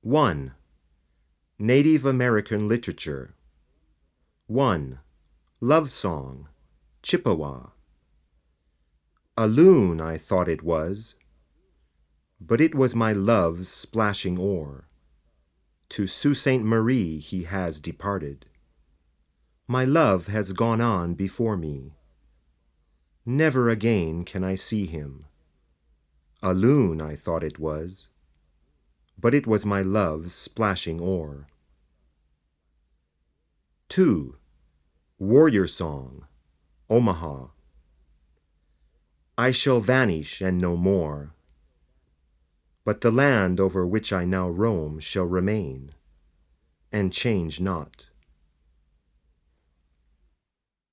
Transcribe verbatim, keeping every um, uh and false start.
one. Native American literature. one. Love song, Chippewa. A loon I thought it was, but it was my love's splashing oar. To Sault Ste. Marie he has departed. My love has gone on before me. Never again can I see him. A loon I thought it was, but it was my love's splashing oar. two. Warrior Song, Omaha. I shall vanish and no more, but the land over which I now roam shall remain, and change not.